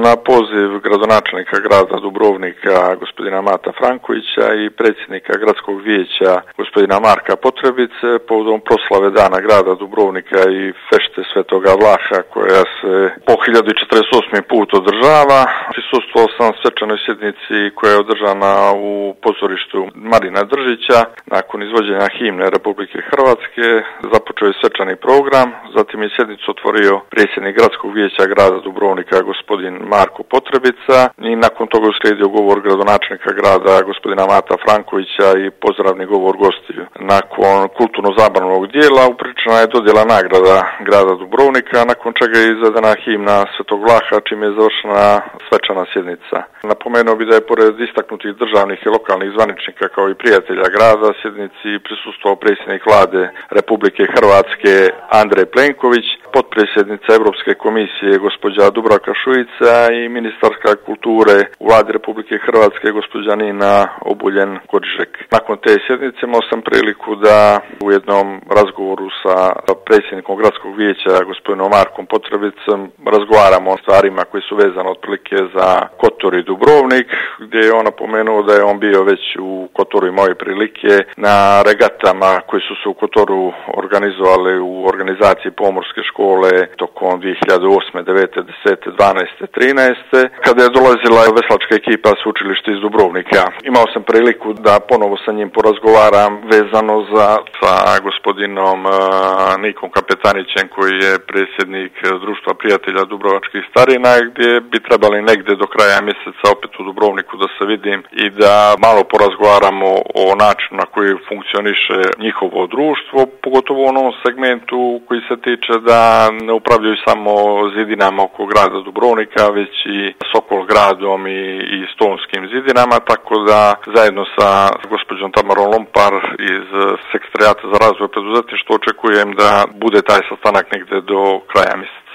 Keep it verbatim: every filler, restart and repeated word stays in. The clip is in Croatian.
na poziv gradonačelnika grada Dubrovnika gospodina Mata Frankovića i predsjednika gradskog vijeća gospodina Marka Potrebice povodom proslave dana grada Dubrovnika i fešte Svetoga Vlaha koja se po hiljadu četrdeset osmi put održava. Prisustvovao sam svečanoj sjednici koja je održana u pozorištu Marina Držića. Nakon izvođenja himne Republike Hrvatske započeo je svečani program, zatim je sjednicu otvorio predsjednik gradskog vijeća grada Dubrovnika gospodin Marko Potrebica i nakon toga uslijedio govor gradonačelnika grada gospodina Mata Frankovića i pozdravni govor gostiju. Nakon kulturno-zabavnog dijela upriličena je dodjela nagrada grada Dubrovnika, nakon čega je izvedena himna Svetog Vlaha, čime je završena svečana sjednica. Napomenuo bi da je pored istaknutih državnih i lokalnih zvaničnika kao i prijatelja grada sjednici prisustvovao predsjednik vlade Republike Hrvatske Andrej Plenković, potpredsjednica Europske komisije gospođa Dubravka Šuica i ministarka kulture u vladi Republike Hrvatske gospođa Nina Obuljen Koržižek. Nakon te sjednice imao sam priliku da u jednom razgovoru sa predsjednikom gradskog vijeća gospodinom Markom Potrebicom razgovaramo o stvarima koji su vezane otprilike za Kotor i Dubrovnik, gdje je on napomenuo da je on bio već u Kotoru i moje prilike na regatama koji su se u Kotoru organizovali u organizaciji pomorske škole tokom dvije hiljade osme, devete, desete, dvanaeste, trinaeste kada je dolazila veslačka ekipa sveučilišta iz Dubrovnika. Imao sam priliku da ponovo sa njim porazgovaram vezano za sa gospodinom uh, Nikom Kapetanićem koji je predsjednik Društva prijatelja Dubrovačkih starina, gdje bi trebali negdje do kraja mjeseca opet u Dubrovniku da se vidim i da malo porazgovaramo o načinu na koji funkcioniše njihovo društvo, pogotovo u onom segmentu koji se tiče da ne upravljaju samo zidinama oko grada Dubrovnika, već i Sokol gradom i, i Stonskim zidinama, tako da zajedno sa gospođom Tamarom Lompar iz Sekretarijata za razvoj preduzetništva očekujem da bude taj sastanak negdje do kraja mjeseca.